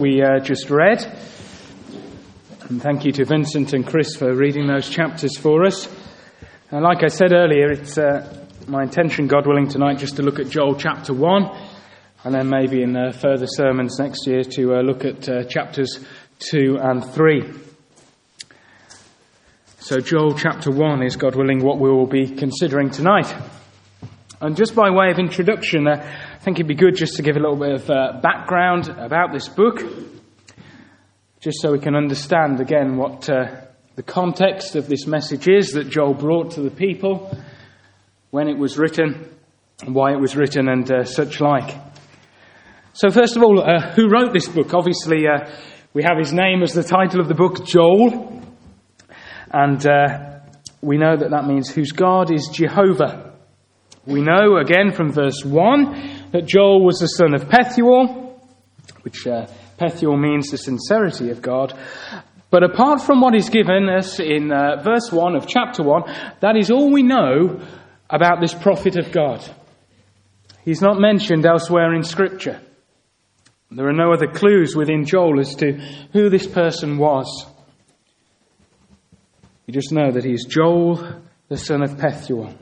We just read, and thank you to Vincent and Chris for reading those chapters for us. And like I said earlier, it's my intention, God willing, tonight just to look at Joel chapter 1, and then maybe in further sermons next year to look at chapters 2 and 3. So Joel chapter 1 is, God willing, what we will be considering tonight. And just by way of introduction, I think it'd be good just to give a little bit of background about this book, just so we can understand again what the context of this message is that Joel brought to the people, when it was written, and why it was written, and such like. So first of all, who wrote this book? Obviously, we have his name as the title of the book, Joel, and we know that means whose God is Jehovah. We know, again, from verse 1, that Joel was the son of Pethuel, which Pethuel means the sincerity of God. But apart from what is given us in verse 1 of chapter 1, that is all we know about this prophet of God. He's not mentioned elsewhere in Scripture. There are no other clues within Joel as to who this person was. We just know that he's Joel, the son of Pethuel.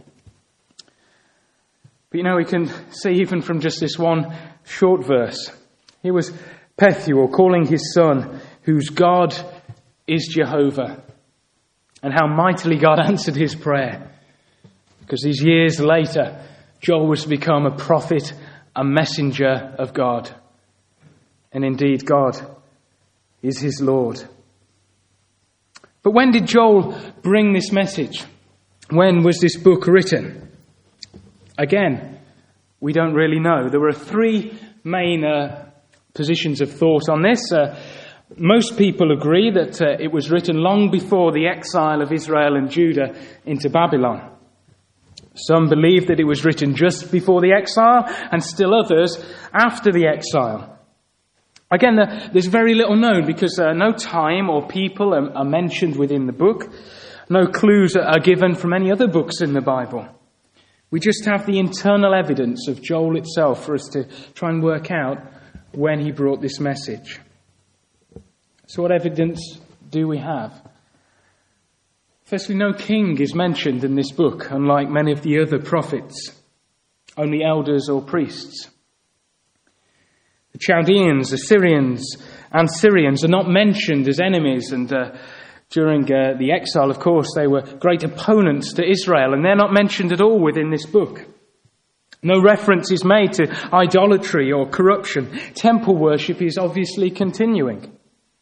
But we can see even from just this one short verse, here was Pethuel calling his son, whose God is Jehovah, and how mightily God answered his prayer. Because these years later, Joel was to become a prophet, a messenger of God. And indeed, God is his Lord. But when did Joel bring this message? When was this book written? Again, we don't really know. There were three main positions of thought on this. Most people agree that it was written long before the exile of Israel and Judah into Babylon. Some believe that it was written just before the exile, and still others after the exile. Again, there's very little known because no time or people are mentioned within the book. No clues are given from any other books in the Bible. We just have the internal evidence of Joel itself for us to try and work out when he brought this message. So what evidence do we have? Firstly, no king is mentioned in this book, unlike many of the other prophets. Only elders or priests. The Chaldeans, Assyrians, and Syrians are not mentioned as enemies, and during the exile, of course, they were great opponents to Israel, and they're not mentioned at all within this book. No reference is made to idolatry or corruption. Temple worship is obviously continuing.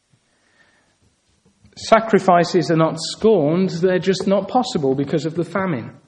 Sacrifices are not scorned, they're just not possible because of the famine.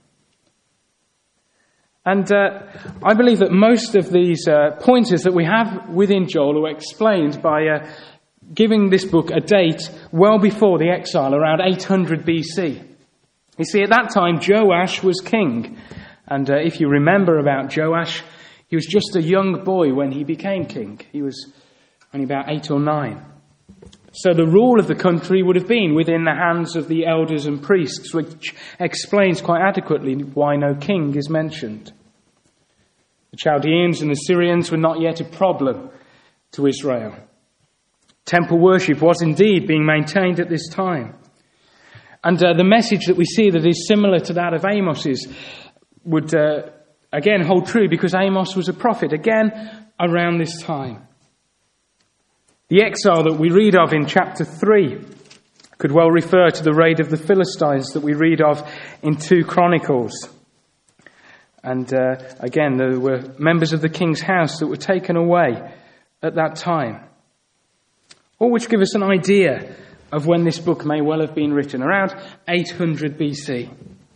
And I believe that most of these pointers that we have within Joel are explained by giving this book a date well before the exile, around 800 BC. You see, at that time, Joash was king. And if you remember about Joash, he was just a young boy when he became king. He was only about 8 or 9. So the rule of the country would have been within the hands of the elders and priests, which explains quite adequately why no king is mentioned. The Chaldeans and the Syrians were not yet a problem to Israel. Temple worship was indeed being maintained at this time. And the message that we see that is similar to that of Amos's would again hold true because Amos was a prophet, again around this time. The exile that we read of in chapter 3 could well refer to the raid of the Philistines that we read of in 2 Chronicles. And again, there were members of the king's house that were taken away at that time. All which give us an idea of when this book may well have been written, around 800 BC.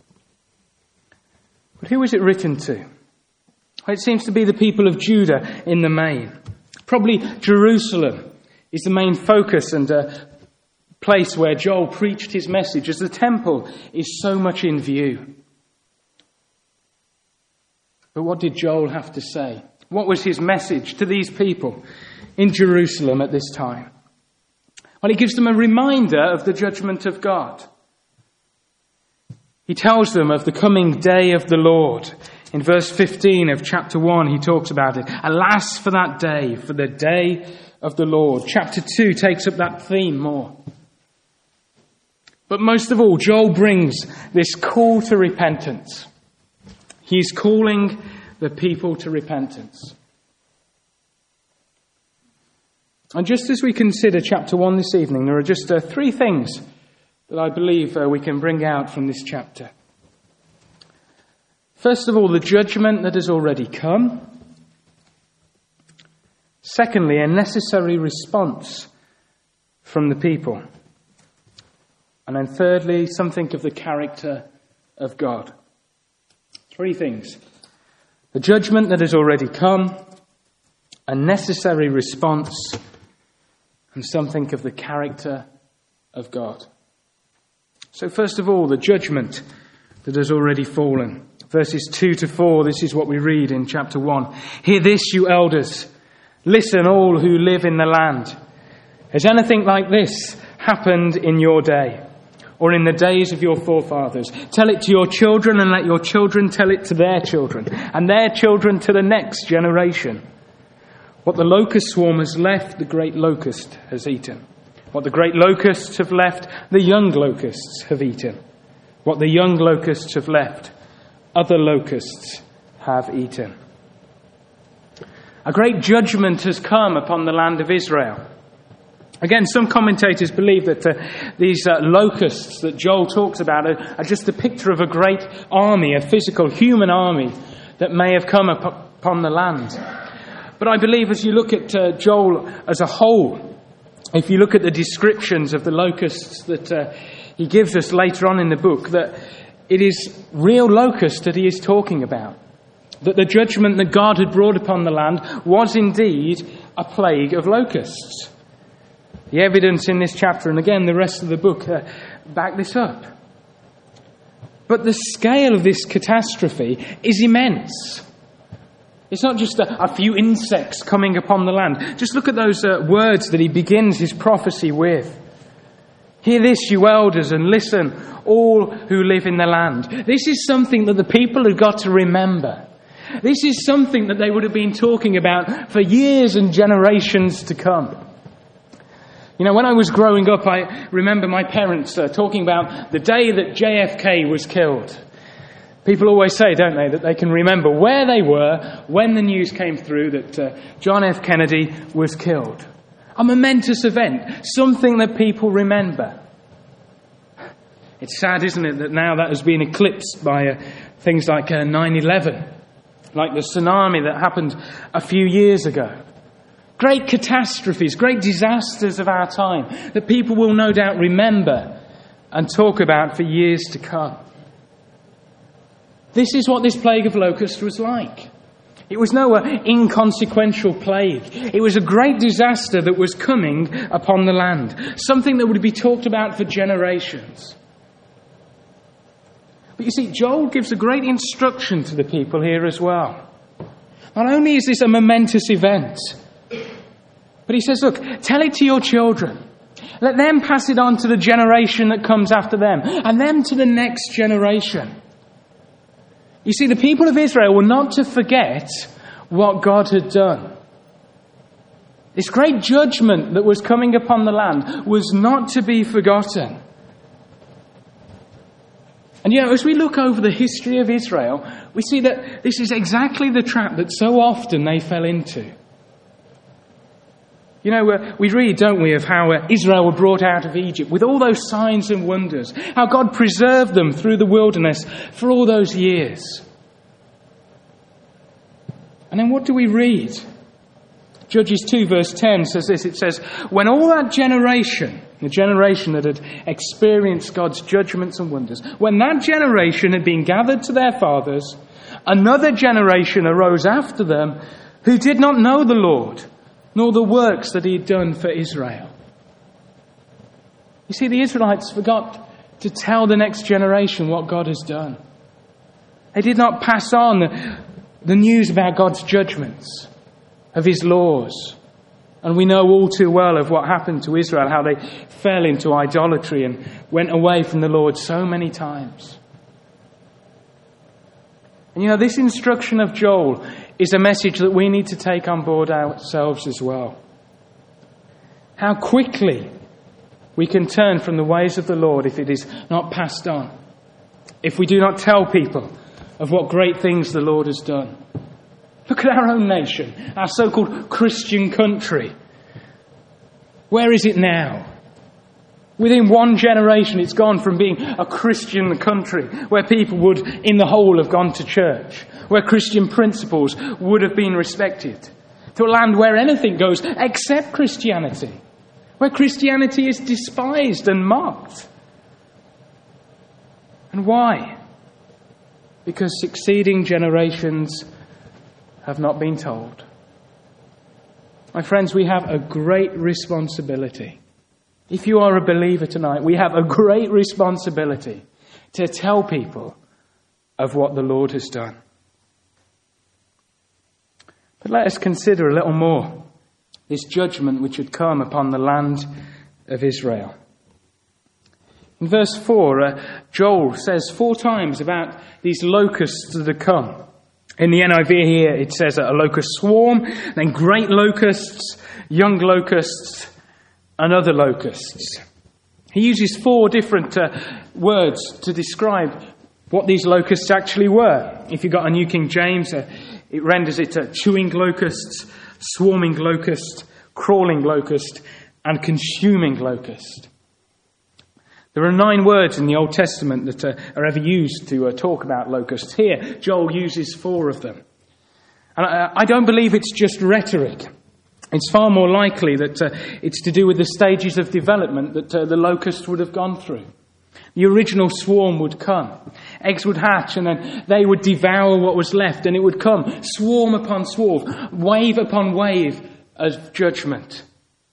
But who was it written to? Well, it seems to be the people of Judah in the main. Probably Jerusalem is the main focus and place where Joel preached his message, as the temple is so much in view. But what did Joel have to say? What was his message to these people in Jerusalem at this time? Well, he gives them a reminder of the judgment of God. He tells them of the coming day of the Lord. In verse 15 of chapter 1, he talks about it. Alas for that day, for the day of the Lord. Chapter 2 takes up that theme more. But most of all, Joel brings this call to repentance. He's calling the people to repentance. And just as we consider chapter 1 this evening, there are just three things that I believe we can bring out from this chapter. First of all, the judgment that has already come. Secondly, a necessary response from the people. And then thirdly, something of the character of God. Three things. The judgment that has already come, a necessary response, and something of the character of God. So first of all, the judgment that has already fallen. Verses 2 to 4, this is what we read in chapter 1. Hear this, you elders. Listen, all who live in the land. Has anything like this happened in your day, or in the days of your forefathers? Tell it to your children, and let your children tell it to their children, and their children to the next generation. What the locust swarm has left, the great locust has eaten. What the great locusts have left, the young locusts have eaten. What the young locusts have left, other locusts have eaten. A great judgment has come upon the land of Israel. Again, some commentators believe that these locusts that Joel talks about are just a picture of a great army, a physical human army that may have come upon the land. But I believe as you look at Joel as a whole, if you look at the descriptions of the locusts that he gives us later on in the book, that it is real locusts that he is talking about. That the judgment that God had brought upon the land was indeed a plague of locusts. The evidence in this chapter, and again the rest of the book, back this up. But the scale of this catastrophe is immense. It's not just a few insects coming upon the land. Just look at those words that he begins his prophecy with. Hear this, you elders, and listen, all who live in the land. This is something that the people have got to remember. This is something that they would have been talking about for years and generations to come. You know, when I was growing up, I remember my parents talking about the day that JFK was killed. People always say, don't they, that they can remember where they were when the news came through that John F. Kennedy was killed. A momentous event, something that people remember. It's sad, isn't it, that now that has been eclipsed by things like 9/11, like the tsunami that happened a few years ago. Great catastrophes, great disasters of our time that people will no doubt remember and talk about for years to come. This is what this plague of locusts was like. It was no inconsequential plague. It was a great disaster that was coming upon the land. Something that would be talked about for generations. But you see, Joel gives a great instruction to the people here as well. Not only is this a momentous event, but he says, look, tell it to your children. Let them pass it on to the generation that comes after them, and them to the next generation. You see, the people of Israel were not to forget what God had done. This great judgment that was coming upon the land was not to be forgotten. And you know, as we look over the history of Israel, we see that this is exactly the trap that so often they fell into. You know, we read, don't we, of how Israel were brought out of Egypt with all those signs and wonders, how God preserved them through the wilderness for all those years. And then what do we read? Judges 2 verse 10 says this, it says, when all that generation, the generation that had experienced God's judgments and wonders, when that generation had been gathered to their fathers, another generation arose after them who did not know the Lord, nor the works that he had done for Israel. You see, the Israelites forgot to tell the next generation what God has done. They did not pass on the news about God's judgments, of his laws. And we know all too well of what happened to Israel, how they fell into idolatry and went away from the Lord so many times. And you know, this instruction of Joel is a message that we need to take on board ourselves as well. How quickly we can turn from the ways of the Lord if it is not passed on. If we do not tell people of what great things the Lord has done. Look at our own nation, our so-called Christian country. Where is it now? Within one generation, it's gone from being a Christian country where people would, in the whole, have gone to church, where Christian principles would have been respected, to a land where anything goes except Christianity, where Christianity is despised and mocked. And why? Because succeeding generations have not been told. My friends, we have a great responsibility. If you are a believer tonight, we have a great responsibility to tell people of what the Lord has done. But let us consider a little more this judgment which would come upon the land of Israel. In verse 4, Joel says 4 times about these locusts that have come. In the NIV here, it says a locust swarm, then great locusts, young locusts, and other locusts. He uses 4 different words to describe what these locusts actually were. If you've got a New King James, it renders it chewing locusts, swarming locust, crawling locust, and consuming locust. There are 9 words in the Old Testament that are ever used to talk about locusts. Here, Joel uses 4 of them. And I don't believe it's just rhetoric. It's far more likely that it's to do with the stages of development that the locusts would have gone through. The original swarm would come. Eggs would hatch and then they would devour what was left, and it would come swarm upon swarm, wave upon wave of judgment.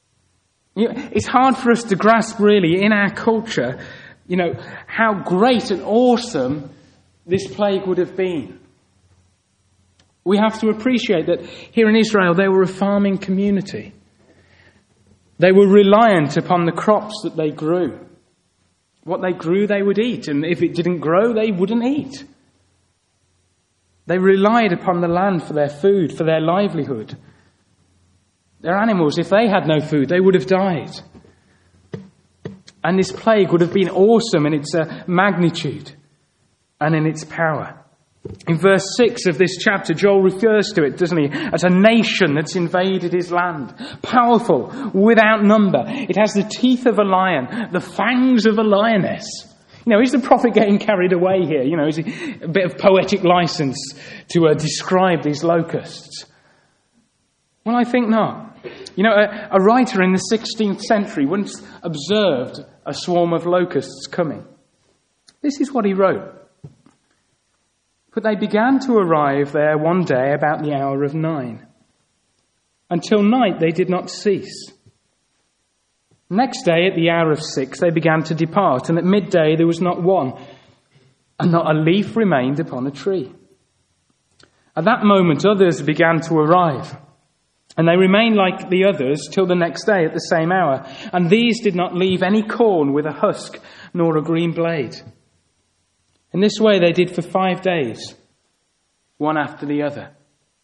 It's hard for us to grasp really in our culture, how great and awesome this plague would have been. We have to appreciate that here in Israel they were a farming community. They were reliant upon the crops that they grew. What they grew they would eat, and if it didn't grow they wouldn't eat. They relied upon the land for their food, for their livelihood. Their animals, if they had no food, they would have died. And this plague would have been awesome in its magnitude and in its power. In verse 6 of this chapter, Joel refers to it, doesn't he, as a nation that's invaded his land. Powerful, without number. It has the teeth of a lion, the fangs of a lioness. Is the prophet getting carried away here? Is it a bit of poetic license to describe these locusts? Well, I think not. A writer in the 16th century once observed a swarm of locusts coming. This is what he wrote. But they began to arrive there one day about the hour of 9. Until night they did not cease. Next day at the hour of 6 they began to depart, and at midday there was not one, and not a leaf remained upon a tree. At that moment others began to arrive, and they remained like the others till the next day at the same hour. And these did not leave any corn with a husk, nor a green blade. In this way they did for 5 days, one after the other.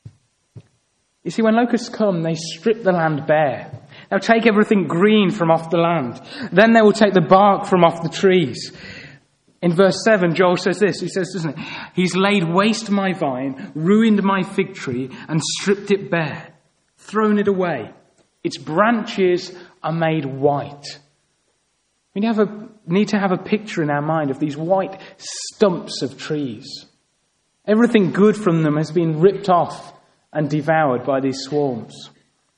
You see, when locusts come, they strip the land bare. They'll take everything green from off the land. Then they will take the bark from off the trees. In verse 7, Joel says this. He says, doesn't it? He's laid waste my vine, ruined my fig tree, and stripped it bare, thrown it away. Its branches are made white. We need to have a picture in our mind of these white stumps of trees. Everything good from them has been ripped off and devoured by these swarms.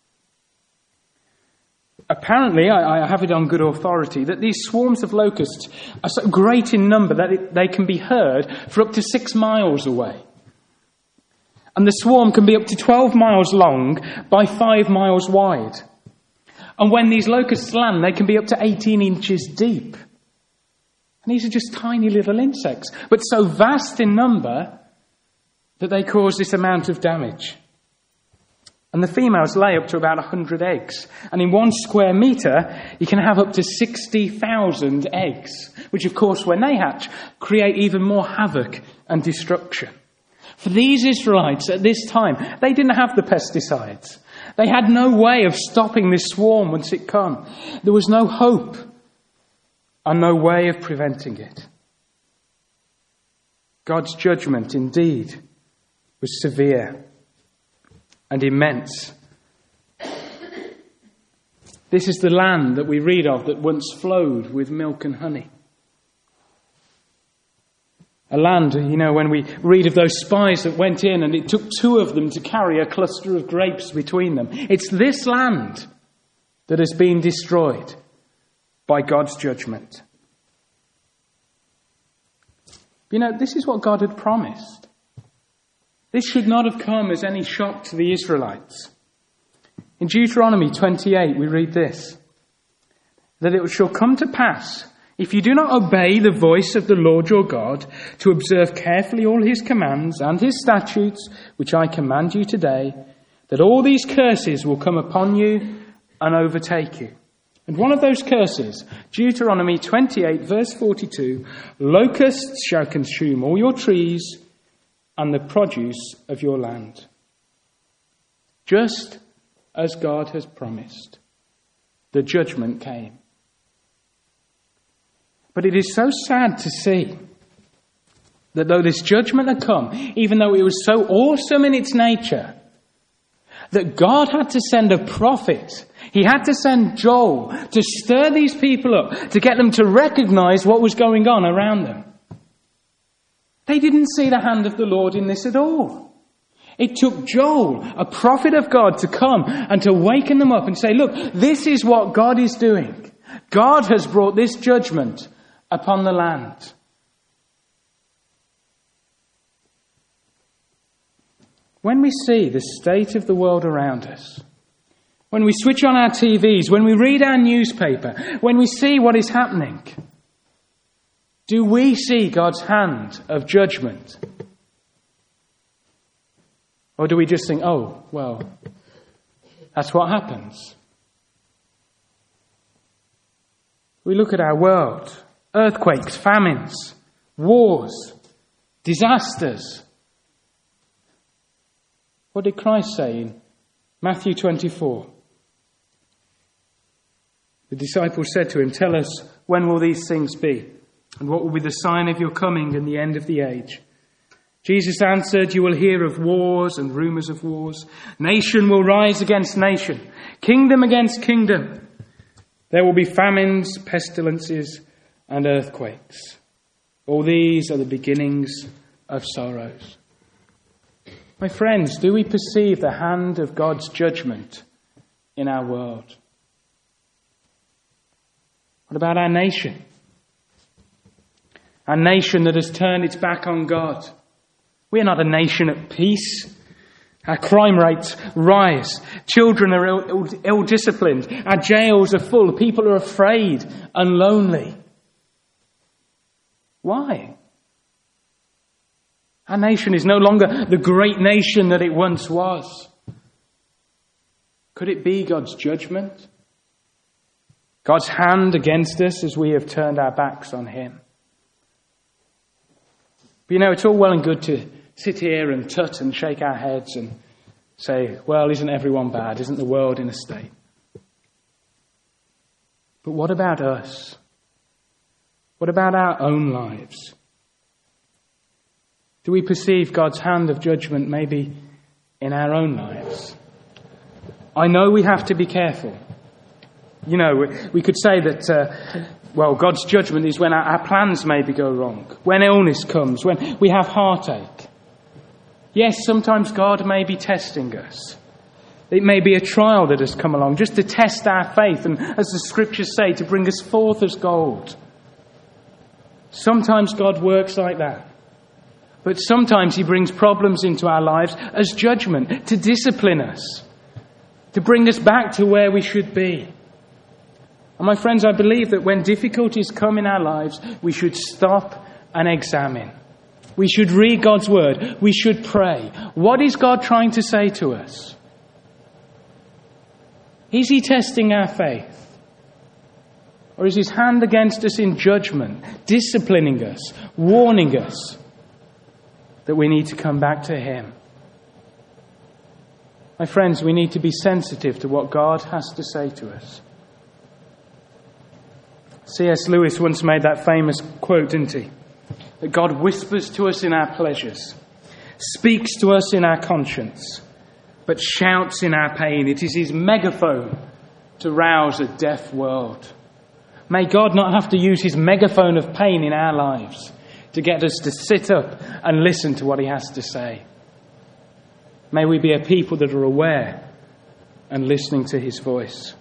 Apparently, I have it on good authority, that these swarms of locusts are so great in number that they can be heard for up to 6 miles away. And the swarm can be up to 12 miles long by 5 miles wide. And when these locusts land, they can be up to 18 inches deep. And these are just tiny little insects, but so vast in number that they cause this amount of damage. And the females lay up to about 100 eggs. And in 1 square metre, you can have up to 60,000 eggs, which of course, when they hatch, create even more havoc and destruction. For these Israelites at this time, they didn't have the pesticides. They had no way of stopping this swarm once it came. There was no hope and no way of preventing it. God's judgment, indeed, was severe and immense. This is the land that we read of that once flowed with milk and honey. A land, when we read of those spies that went in and it took 2 of them to carry a cluster of grapes between them. It's this land that has been destroyed by God's judgment. This is what God had promised. This should not have come as any shock to the Israelites. In Deuteronomy 28, we read this, that it shall come to pass, if you do not obey the voice of the Lord your God, to observe carefully all his commands and his statutes, which I command you today, that all these curses will come upon you and overtake you. And one of those curses, Deuteronomy 28, verse 42, locusts shall consume all your trees and the produce of your land. Just as God has promised, the judgment came. But it is so sad to see that though this judgment had come, even though it was so awesome in its nature, that God had to send a prophet. He had to send Joel to stir these people up, to get them to recognize what was going on around them. They didn't see the hand of the Lord in this at all. It took Joel, a prophet of God, to come and to waken them up and say, look, this is what God is doing. God has brought this judgment upon the land. When we see the state of the world around us, when we switch on our TVs, when we read our newspaper, when we see what is happening, do we see God's hand of judgment? Or do we just think, oh, well, that's what happens? We look at our world, earthquakes, famines, wars, disasters. What did Christ say in Matthew 24? The disciples said to him, tell us, when will these things be? And what will be the sign of your coming and the end of the age? Jesus answered, you will hear of wars and rumours of wars. Nation will rise against nation, kingdom against kingdom. There will be famines, pestilences, and earthquakes. All these are the beginnings of sorrows. My friends, do we perceive the hand of God's judgment in our world? What about our nation? Our nation that has turned its back on God. We are not a nation at peace. Our crime rates rise. Children are ill-disciplined. Our jails are full. People are afraid and lonely. Why? Our nation is no longer the great nation that it once was. Could it be God's judgment? God's hand against us as we have turned our backs on him? But it's all well and good to sit here and tut and shake our heads and say, well, isn't everyone bad? Isn't the world in a state? But what about us? What about our own lives? Do we perceive God's hand of judgment maybe in our own lives? I know we have to be careful. We could say that, God's judgment is when our plans maybe go wrong, when illness comes, when we have heartache. Yes, sometimes God may be testing us. It may be a trial that has come along just to test our faith and, as the scriptures say, to bring us forth as gold. Sometimes God works like that. But sometimes he brings problems into our lives as judgment, to discipline us, to bring us back to where we should be. And my friends, I believe that when difficulties come in our lives, we should stop and examine. We should read God's word. We should pray. What is God trying to say to us? Is he testing our faith? Or is his hand against us in judgment, disciplining us, warning us that we need to come back to him? My friends, we need to be sensitive to what God has to say to us. C.S. Lewis once made that famous quote, didn't he? That God whispers to us in our pleasures, speaks to us in our conscience, but shouts in our pain. It is his megaphone to rouse a deaf world. May God not have to use his megaphone of pain in our lives to get us to sit up and listen to what he has to say. May we be a people that are aware and listening to his voice.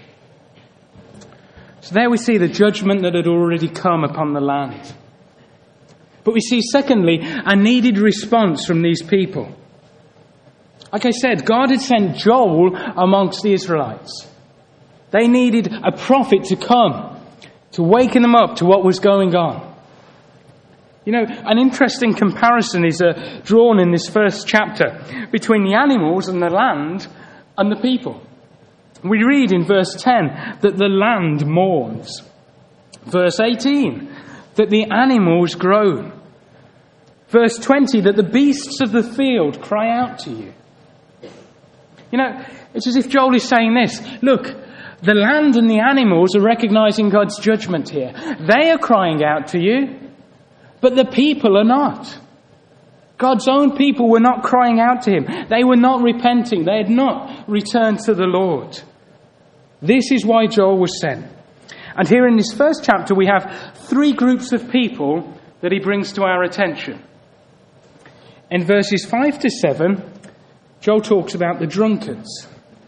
So there we see the judgment that had already come upon the land. But we see, secondly, a needed response from these people. Like I said, God had sent Joel amongst the Israelites. They needed a prophet to come, to waken them up to what was going on. You know, an interesting comparison is drawn in this first chapter between the animals and the land and the people. We read in verse 10 that the land mourns. Verse 18, that the animals groan. Verse 20, that the beasts of the field cry out to you. You know, it's as if Joel is saying this. Look, the land and the animals are recognizing God's judgment here. They are crying out to you, but the people are not. God's own people were not crying out to him. They were not repenting. They had not returned to the Lord. This is why Joel was sent. And here in this first chapter we have three groups of people that he brings to our attention. In verses 5 to 7, Joel talks about the drunkards.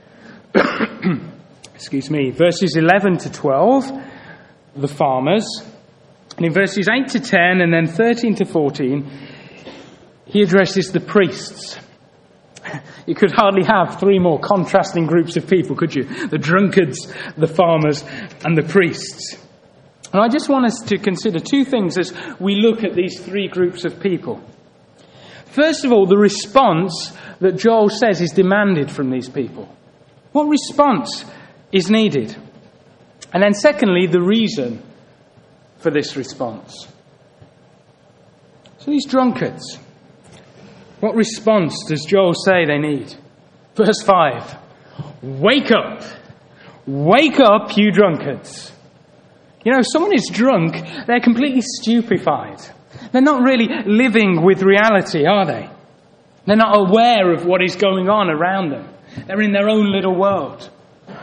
Excuse me. Verses 11 to 12, the farmers. And in verses 8 to 10 and then 13 to 14, he addresses the priests. You could hardly have three more contrasting groups of people, could you? The drunkards, the farmers, and the priests. And I just want us to consider two things as we look at these three groups of people. First of all, the response that Joel says is demanded from these people. What response is needed? And then secondly, the reason for this response. So these drunkards, what response does Joel say they need? Verse 5, wake up! Wake up, you drunkards! You know, if someone is drunk, they're completely stupefied. They're not really living with reality, are they? They're not aware of what is going on around them. They're in their own little world.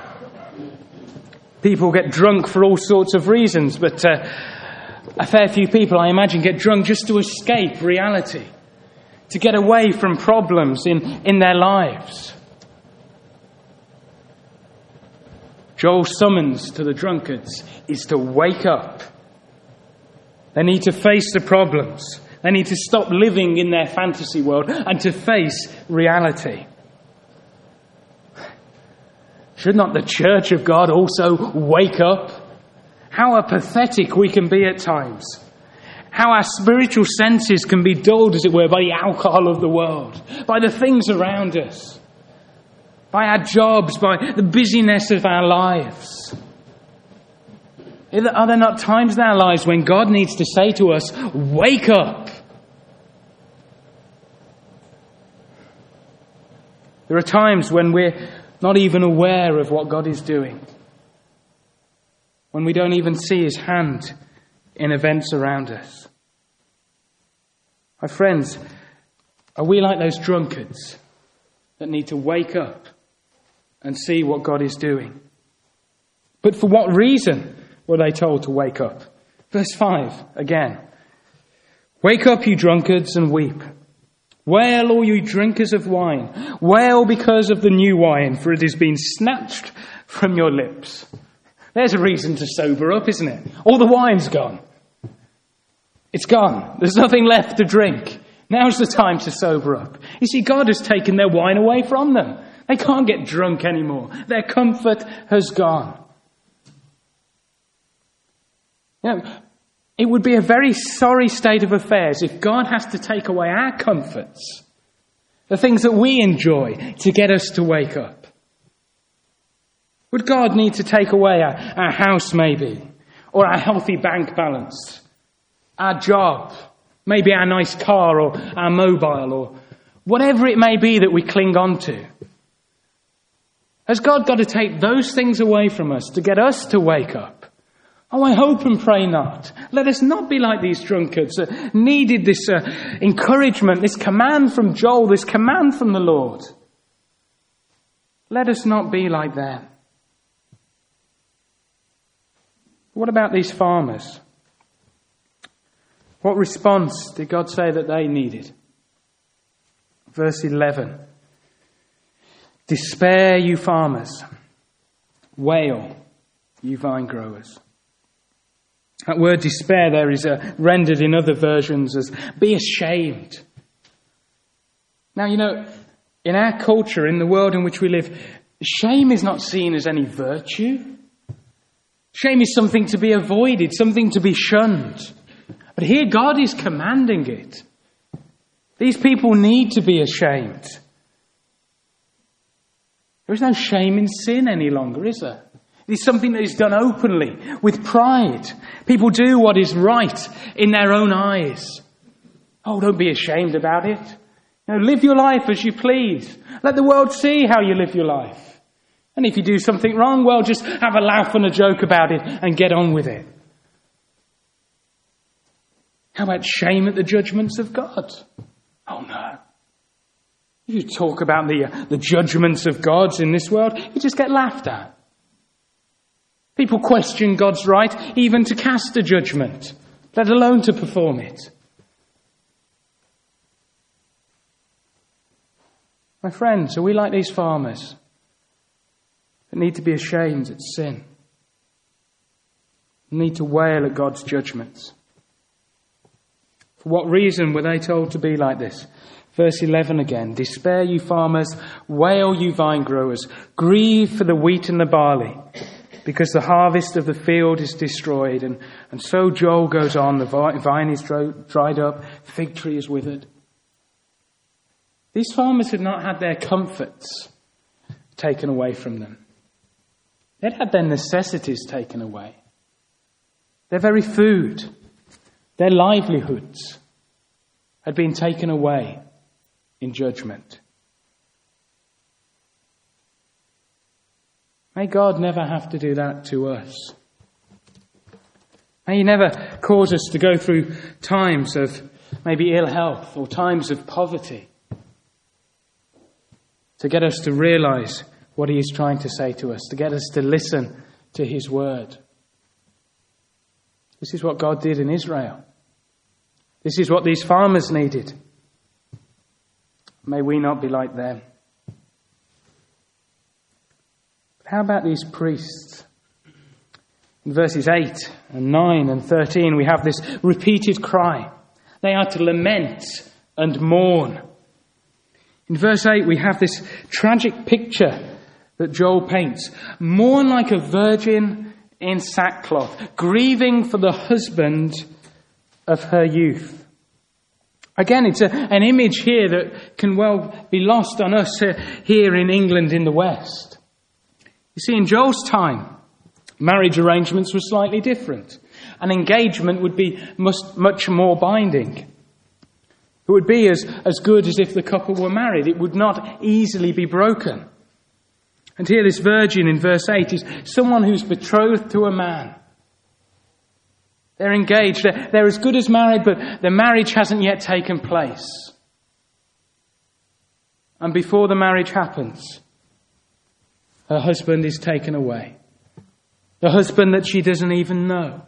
People get drunk for all sorts of reasons, but a fair few people, I imagine, get drunk just to escape reality, to get away from problems in their lives. Joel's summons to the drunkards is to wake up. They need to face the problems. They need to stop living in their fantasy world and to face reality. Should not the church of God also wake up? How pathetic we can be at times. How our spiritual senses can be dulled, as it were, by the alcohol of the world, by the things around us, by our jobs, by the busyness of our lives. Are there not times in our lives when God needs to say to us, wake up? There are times when we're not even aware of what God is doing, when we don't even see his hand in events around us. My friends, are we like those drunkards that need to wake up and see what God is doing? But for what reason were they told to wake up? Verse 5 again. Wake up, you drunkards, and weep. Wail, all you drinkers of wine. Wail because of the new wine, for it has been snatched from your lips. There's a reason to sober up, isn't it? All the wine's gone. It's gone. There's nothing left to drink. Now's the time to sober up. You see, God has taken their wine away from them. They can't get drunk anymore. Their comfort has gone. You know, it would be a very sorry state of affairs if God has to take away our comforts, the things that we enjoy, to get us to wake up. Would God need to take away our house, maybe, or our healthy bank balance, our job, maybe our nice car or our mobile, or whatever it may be that we cling on to? Has God got to take those things away from us to get us to wake up? Oh, I hope and pray not. Let us not be like these drunkards that needed this encouragement, this command from Joel, this command from the Lord. Let us not be like them. What about these farmers? What response did God say that they needed? Verse 11. Despair, you farmers. Wail, you vine growers. That word despair there is rendered in other versions as be ashamed. Now, in our culture, in the world in which we live, shame is not seen as any virtue. Shame is something to be avoided, something to be shunned. But here God is commanding it. These people need to be ashamed. There is no shame in sin any longer, is there? It is something that is done openly, with pride. People do what is right in their own eyes. Oh, don't be ashamed about it. Live your life as you please. Let the world see how you live your life. And if you do something wrong, well, just have a laugh and a joke about it and get on with it. How about shame at the judgments of God? Oh, no. If you talk about the judgments of God in this world, you just get laughed at. People question God's right even to cast a judgment, let alone to perform it. My friends, are we like these farmers that need to be ashamed at sin? Need to wail at God's judgments? For what reason were they told to be like this? Verse 11 again. Despair, you farmers. Wail, you vine growers. Grieve for the wheat and the barley, because the harvest of the field is destroyed. And so Joel goes on. The vine is dried up. The fig tree is withered. These farmers had not had their comforts taken away from them. They'd had their necessities taken away. Their very food, their livelihoods had been taken away in judgment. May God never have to do that to us. May He never cause us to go through times of maybe ill health or times of poverty to get us to realize what He is trying to say to us, to get us to listen to His word. This is what God did in Israel. This is what these farmers needed. May we not be like them. But how about these priests? In verses 8 and 9 and 13, we have this repeated cry. They are to lament and mourn. In verse 8, we have this tragic picture that Joel paints. Mourn like a virgin in sackcloth, grieving for the husband of her youth. Again, it's an image here that can well be lost on us here in England in the West. You see, in Joel's time, marriage arrangements were slightly different. An engagement would be much more binding. It would be as good as if the couple were married. It would not easily be broken. And here this virgin in verse 8 is someone who's betrothed to a man. They're engaged. They're as good as married, but the marriage hasn't yet taken place. And before the marriage happens, her husband is taken away. The husband that she doesn't even know.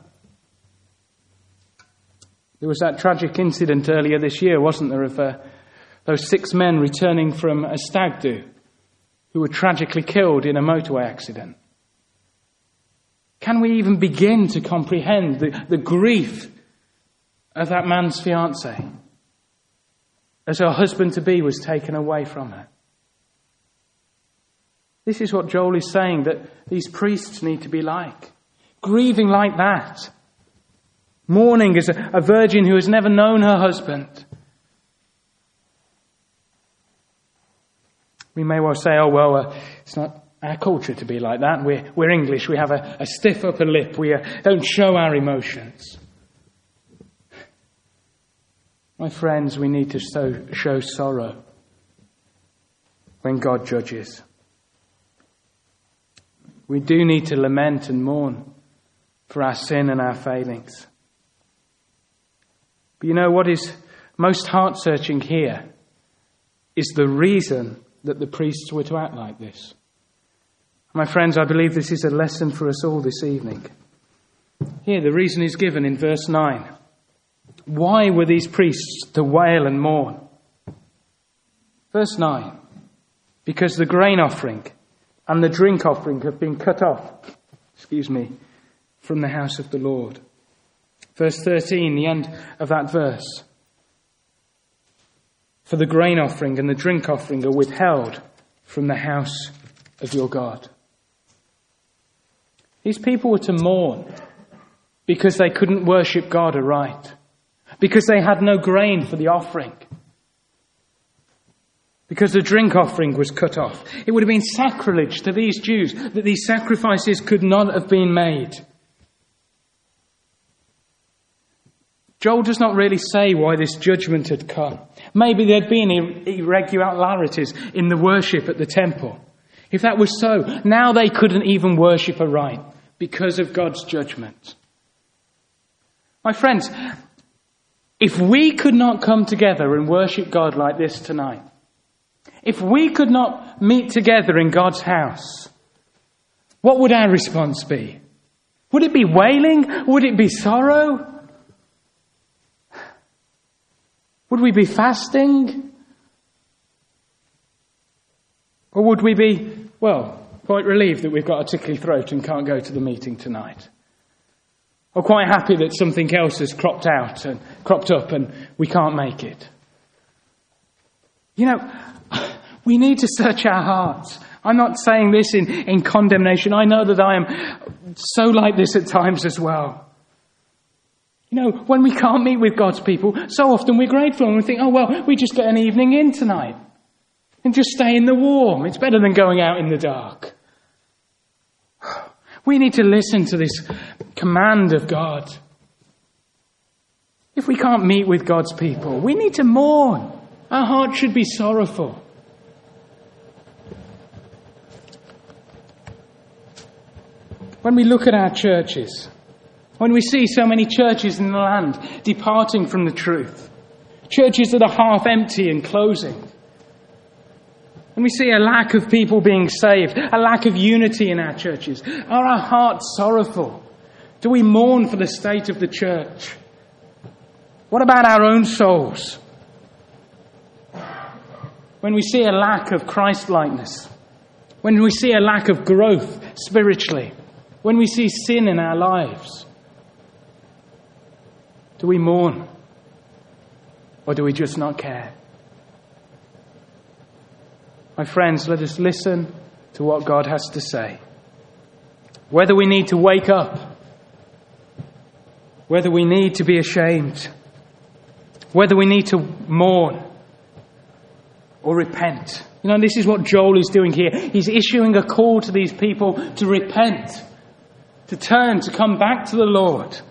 There was that tragic incident earlier this year, wasn't there, of those 6 men returning from a stag do who were tragically killed in a motorway accident. Can we even begin to comprehend the grief of that man's fiancée as her husband-to-be was taken away from her? This is what Joel is saying that these priests need to be like. Grieving like that. Mourning as a virgin who has never known her husband. We may well say, oh, well, it's not our culture to be like that. We're English. We have a stiff upper lip. We don't show our emotions. My friends, we need to show sorrow when God judges. We do need to lament and mourn for our sin and our failings. But you know what is most heart-searching here is the reason that the priests were to act like this. My friends, I believe this is a lesson for us all this evening. Here, the reason is given in verse 9. Why were these priests to wail and mourn? Verse 9. Because the grain offering and the drink offering have been cut off, from the house of the Lord. Verse 13, the end of that verse. For the grain offering and the drink offering are withheld from the house of your God. These people were to mourn because they couldn't worship God aright, because they had no grain for the offering, because the drink offering was cut off. It would have been sacrilege to these Jews that these sacrifices could not have been made. Joel does not really say why this judgment had come. Maybe there'd been irregularities in the worship at the temple. If that was so, now they couldn't even worship aright because of God's judgment. My friends, if we could not come together and worship God like this tonight, if we could not meet together in God's house, what would our response be? Would it be wailing? Would it be sorrow? Would we be fasting? Or would we be, quite relieved that we've got a tickly throat and can't go to the meeting tonight? Or quite happy that something else has cropped up and we can't make it? You know, we need to search our hearts. I'm not saying this in condemnation. I know that I am so like this at times as well. You know, when we can't meet with God's people, so often we're grateful and we think, we just get an evening in tonight and just stay in the warm. It's better than going out in the dark. We need to listen to this command of God. If we can't meet with God's people, we need to mourn. Our heart should be sorrowful. When we look at our churches, when we see so many churches in the land departing from the truth, churches that are half empty and closing, and we see a lack of people being saved, a lack of unity in our churches, are our hearts sorrowful? Do we mourn for the state of the church? What about our own souls? When we see a lack of Christ-likeness, when we see a lack of growth spiritually, when we see sin in our lives, do we mourn? Or do we just not care? My friends, let us listen to what God has to say. Whether we need to wake up, whether we need to be ashamed, whether we need to mourn or repent. You know, this is what Joel is doing here. He's issuing a call to these people to repent, to turn, to come back to the Lord.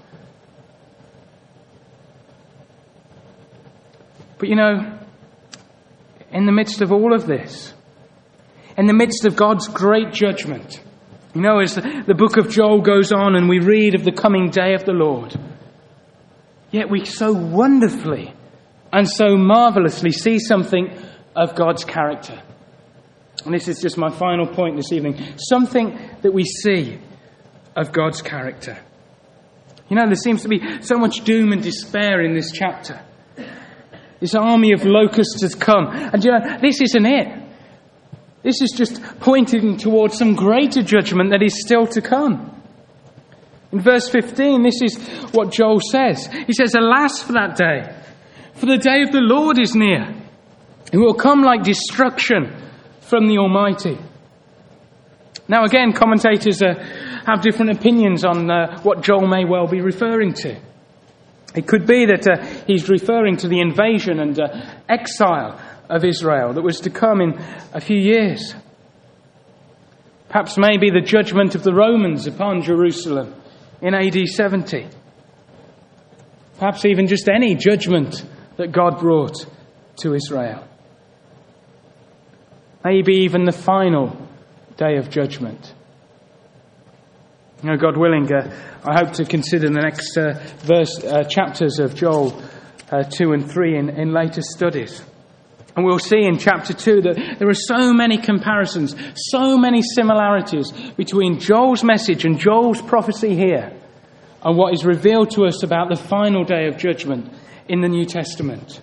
But you know, in the midst of all of this, in the midst of God's great judgment, you know, as the book of Joel goes on and we read of the coming day of the Lord, yet we so wonderfully and so marvelously see something of God's character. And this is just my final point this evening. Something that we see of God's character. You know, there seems to be so much doom and despair in this chapter. This army of locusts has come. And you know, this isn't it. This is just pointing towards some greater judgment that is still to come. In verse 15, this is what Joel says. He says, "Alas for that day, for the day of the Lord is near. It will come like destruction from the Almighty." Now again, commentators have different opinions on what Joel may well be referring to. It could be that he's referring to the invasion and exile of Israel that was to come in a few years. Perhaps maybe the judgment of the Romans upon Jerusalem in AD 70. Perhaps even just any judgment that God brought to Israel. Maybe even the final day of judgment. God willing, I hope to consider the next chapters of Joel 2 and 3 in later studies. And we'll see in chapter 2 that there are so many comparisons, so many similarities between Joel's message and Joel's prophecy here and what is revealed to us about the final day of judgment in the New Testament.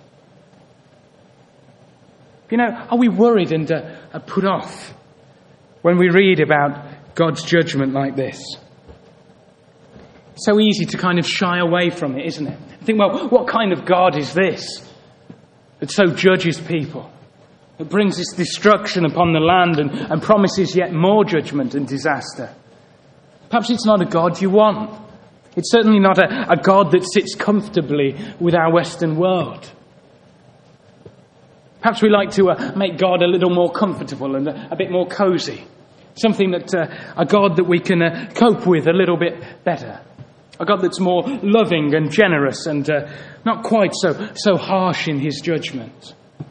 Are we worried and put off when we read about God's judgment like this? It's so easy to kind of shy away from it, isn't it? Think, well, what kind of God is this that so judges people, that brings this destruction upon the land and promises yet more judgment and disaster? Perhaps it's not a God you want. It's certainly not a God that sits comfortably with our Western world. Perhaps we like to make God a little more comfortable and a bit more cosy. Something that a God that we can cope with a little bit better. A God that's more loving and generous and not quite so harsh in his judgment.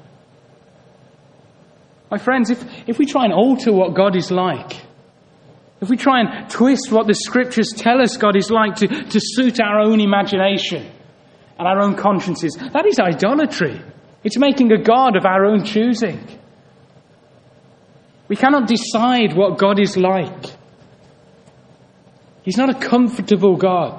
My friends, if we try and alter what God is like, if we try and twist what the Scriptures tell us God is like to suit our own imagination and our own consciences, that is idolatry. It's making a God of our own choosing. We cannot decide what God is like. He's not a comfortable God.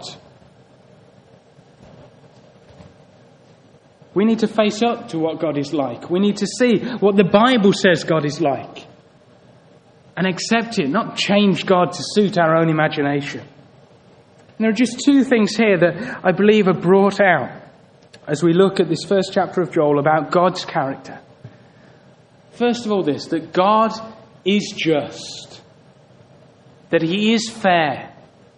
We need to face up to what God is like. We need to see what the Bible says God is like. And accept it, not change God to suit our own imagination. And there are just two things here that I believe are brought out as we look at this first chapter of Joel about God's character. First of all this, that God is just. That he is fair.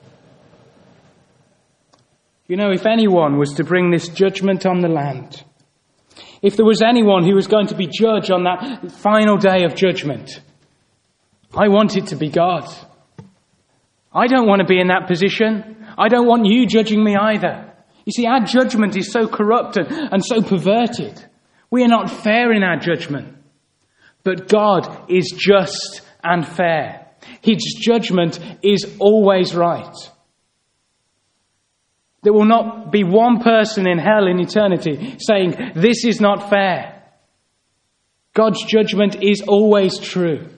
If anyone was to bring this judgment on the land, if there was anyone who was going to be judged on that final day of judgment, I want it to be God. I don't want to be in that position. I don't want you judging me either. You see, our judgment is so corrupt and so perverted. We are not fair in our judgment. But God is just and fair. His judgment is always right. There will not be one person in hell in eternity saying, this is not fair. God's judgment is always true.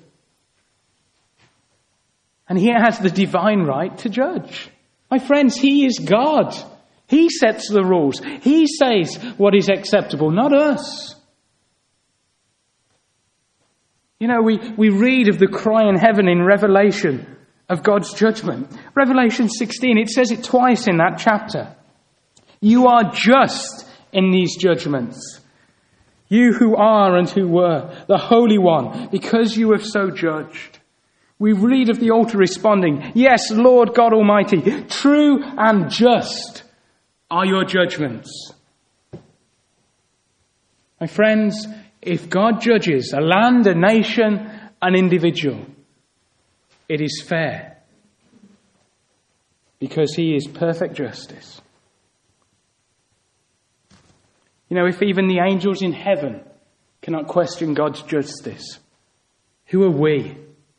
And he has the divine right to judge. My friends, he is God. He sets the rules. He says what is acceptable, not us. We read of the cry in heaven in Revelation of God's judgment. Revelation 16, it says it twice in that chapter. You are just in these judgments. You who are and who were, the Holy One, because you have so judged. We read of the altar responding, yes, Lord God Almighty, true and just are your judgments. My friends, if God judges a land, a nation, an individual, it is fair because he is perfect justice. If even the angels in heaven cannot question God's justice, who are we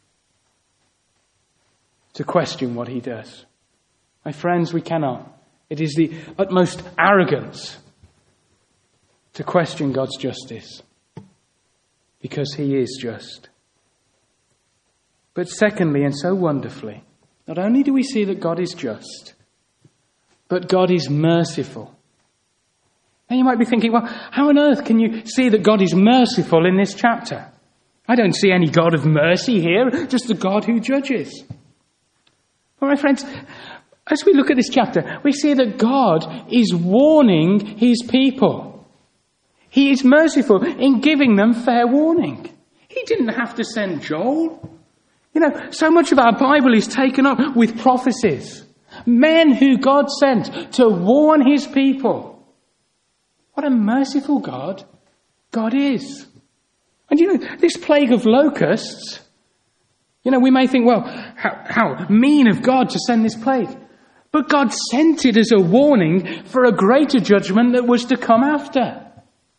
to question what he does? My friends, we cannot. It is the utmost arrogance to question God's justice because he is just. But secondly, and so wonderfully, not only do we see that God is just, but God is merciful. Now you might be thinking, well, how on earth can you see that God is merciful in this chapter? I don't see any God of mercy here, just a God who judges. Well, my friends, as we look at this chapter, we see that God is warning his people. He is merciful in giving them fair warning. He didn't have to send Joel. So much of our Bible is taken up with prophecies. Men who God sent to warn his people. What a merciful God God is. And this plague of locusts, we may think, well, how mean of God to send this plague. But God sent it as a warning for a greater judgment that was to come after.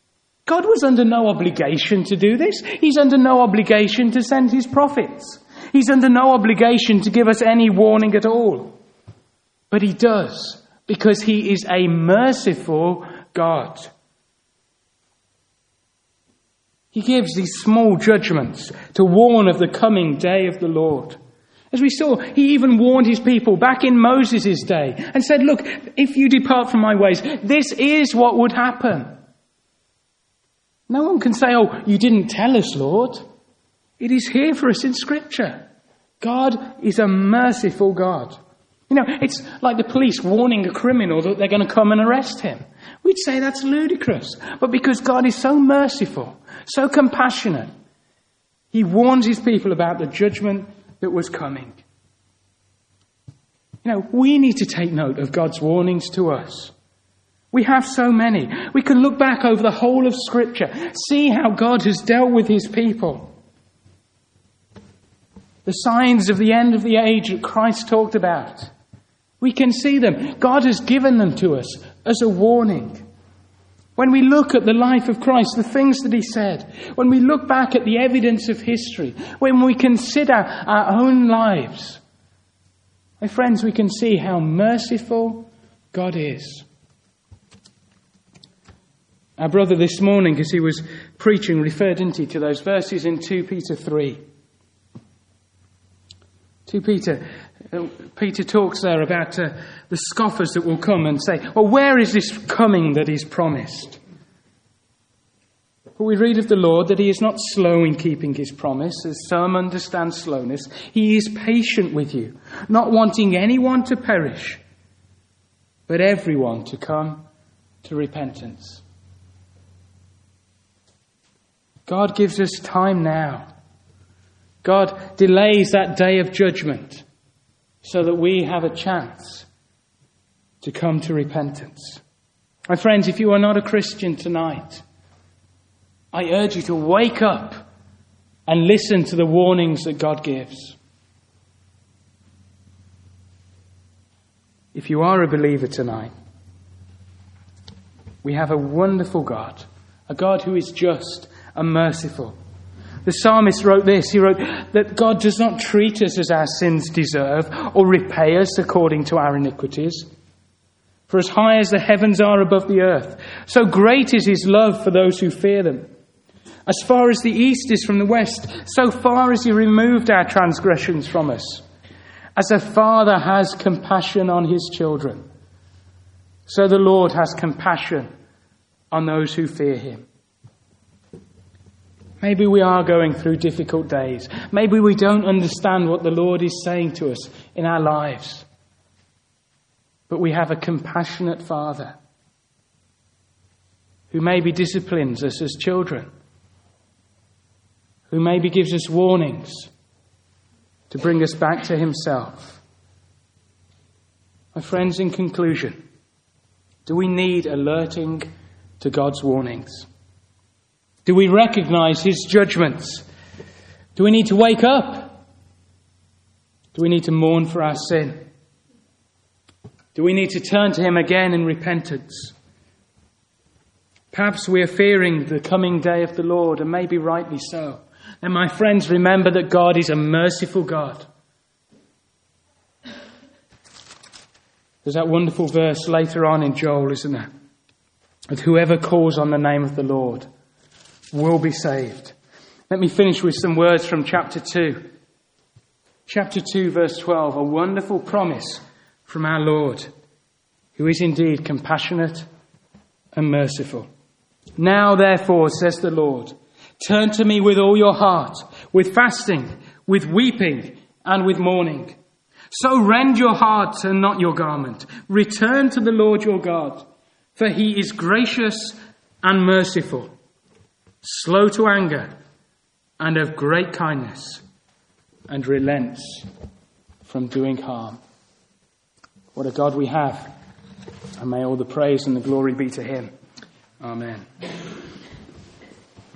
God was under no obligation to do this. He's under no obligation to send his prophets. He's under no obligation to give us any warning at all. But he does, because he is a merciful God. He gives these small judgments to warn of the coming day of the Lord. As we saw, he even warned his people back in Moses' day and said, look, if you depart from my ways, this is what would happen. No one can say, oh, you didn't tell us, Lord. It is here for us in Scripture. God is a merciful God. You know, it's like the police warning a criminal that they're going to come and arrest him. We'd say that's ludicrous. But because God is so merciful, so compassionate, he warns his people about the judgment that was coming. You know, we need to take note of God's warnings to us. We have so many. We can look back over the whole of Scripture, see how God has dealt with his people. The signs of the end of the age that Christ talked about. We can see them. God has given them to us as a warning. When we look at the life of Christ, the things that he said, when we look back at the evidence of history, when we consider our own lives, my friends, we can see how merciful God is. Our brother this morning, as he was preaching, referred, didn't he, to those verses in 2 Peter 3. 2 Peter talks there about the scoffers that will come and say, well, where is this coming that is promised? But we read of the Lord that he is not slow in keeping his promise, as some understand slowness. He is patient with you, not wanting anyone to perish, but everyone to come to repentance. God gives us time now. God delays that day of judgment so that we have a chance to come to repentance. My friends, if you are not a Christian tonight, I urge you to wake up and listen to the warnings that God gives. If you are a believer tonight, we have a wonderful God, a God who is just and merciful. The psalmist wrote this. He wrote that God does not treat us as our sins deserve or repay us according to our iniquities. For as high as the heavens are above the earth, so great is his love for those who fear them. As far as the east is from the west, so far has he removed our transgressions from us. As a father has compassion on his children, so the Lord has compassion on those who fear him. Maybe we are going through difficult days. Maybe we don't understand what the Lord is saying to us in our lives. But we have a compassionate Father who maybe disciplines us as children, who maybe gives us warnings to bring us back to himself. My friends, in conclusion, do we need alerting to God's warnings? Do we recognize his judgments? Do we need to wake up? Do we need to mourn for our sin? Do we need to turn to him again in repentance? Perhaps we are fearing the coming day of the Lord, and maybe rightly so. And my friends, remember that God is a merciful God. There's that wonderful verse later on in Joel, isn't there? That whoever calls on the name of the Lord will be saved. Let me finish with some words from chapter 2. Chapter 2, verse 12, a wonderful promise from our Lord, who is indeed compassionate and merciful. Now, therefore, says the Lord, turn to me with all your heart, with fasting, with weeping, and with mourning. So rend your heart and not your garment. Return to the Lord your God, for he is gracious and merciful, slow to anger, and of great kindness, and relents from doing harm. What a God we have, and may all the praise and the glory be to him. Amen.